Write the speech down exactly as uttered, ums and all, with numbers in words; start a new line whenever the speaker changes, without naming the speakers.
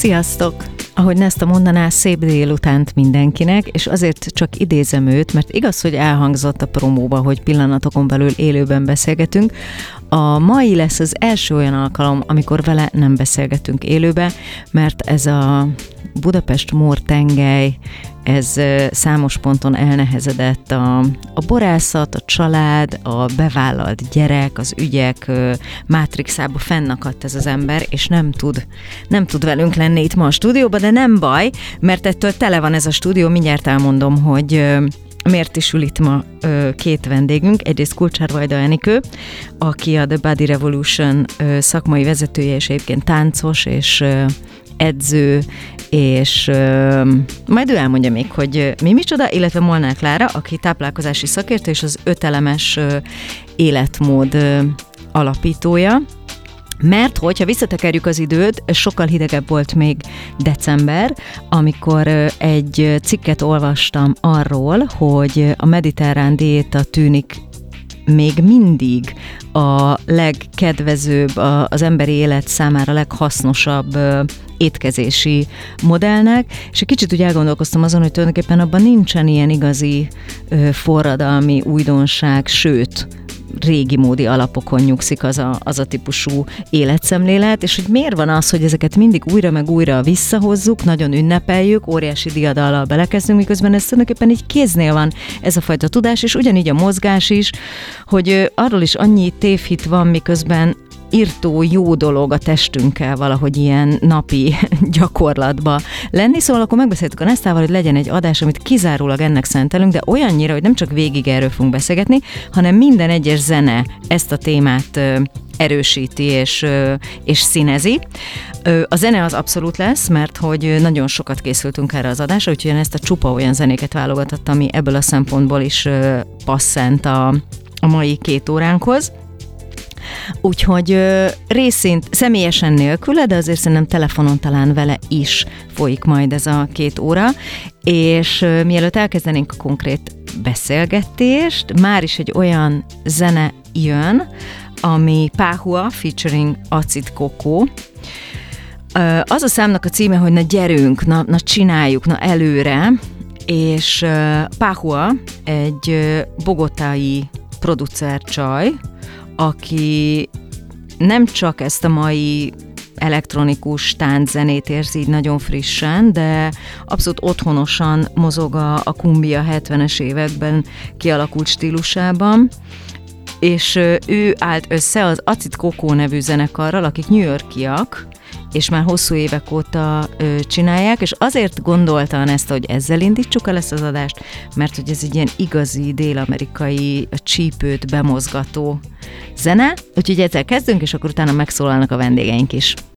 Sziasztok! Ahogy Nesta mondaná, szép délutánt mindenkinek, és azért csak idézem őt, mert igaz, hogy elhangzott a promóba, hogy pillanatokon belül élőben beszélgetünk. A mai lesz az első olyan alkalom, amikor vele nem beszélgetünk élőbe, mert ez a Budapest-Mór tengely, ez számos ponton elnehezedett. A, a borászat, a család, a bevállalt gyerek, az ügyek mátrixába fennakadt ez az ember, és nem tud, nem tud velünk lenni itt ma a stúdióban, de nem baj, mert ettől tele van ez a stúdió, mindjárt elmondom, hogy miért is ül itt ma ö, két vendégünk. Egyrészt Kulcsár Vajda Enikő, aki a The Body Revolution ö, szakmai vezetője, és egyébként táncos, és ö, edző, és ö, majd ő elmondja még, hogy mi micsoda, illetve Molnár Klára, aki táplálkozási szakértő, és az ötelemes ö, életmód ö, alapítója. Mert hogyha visszatekerjük az időt, sokkal hidegebb volt még december, amikor egy cikket olvastam arról, hogy a mediterrán diéta tűnik még mindig a legkedvezőbb, az emberi élet számára leghasznosabb étkezési modellnek, és egy kicsit úgy elgondolkoztam azon, hogy tulajdonképpen abban nincsen ilyen igazi forradalmi újdonság, sőt, régi módi alapokon nyugszik az a, az a típusú életszemlélet, és hogy miért van az, hogy ezeket mindig újra meg újra visszahozzuk, nagyon ünnepeljük, óriási diadallal belekezdünk, miközben ez tulajdonképpen így kéznél van ez a fajta tudás, és ugyanígy a mozgás is, hogy arról is annyi tévhit van, miközben írtó jó dolog a testünkkel valahogy ilyen napi gyakorlatba lenni. Szóval akkor megbeszéltük a Nesztával, hogy legyen egy adás, amit kizárólag ennek szentelünk, de olyannyira, hogy nem csak végig erről fogunk beszélgetni, hanem minden egyes zene ezt a témát erősíti és, és színezi. A zene az abszolút lesz, mert hogy nagyon sokat készültünk erre az adásra, úgyhogy ezt a csupa olyan zenéket válogatott, ami ebből a szempontból is passzent a, a mai két óránkhoz. Úgyhogy részint személyesen nélküle, de azért szerintem telefonon talán vele is folyik majd ez a két óra, és mielőtt elkezdenénk a konkrét beszélgetést, már is egy olyan zene jön, ami Páhua featuring Acid Coco. Az a számnak a címe, hogy na gyerünk, na, na csináljuk, na előre, és Páhua egy bogotai producercsaj, aki nem csak ezt a mai elektronikus tánczenét érzi így nagyon frissen, de abszolút otthonosan mozog a, a kumbia hetvenes években kialakult stílusában, és ő állt össze az Acid Coco nevű zenekarral, akik New Yorkiak, és már hosszú évek óta ö, csinálják, és azért gondoltam ezt, hogy ezzel indítsuk el ezt az adást, mert hogy ez egy ilyen igazi dél-amerikai csípőt bemozgató zene, úgyhogy ezzel kezdünk, és akkor utána megszólalnak a vendégeink is.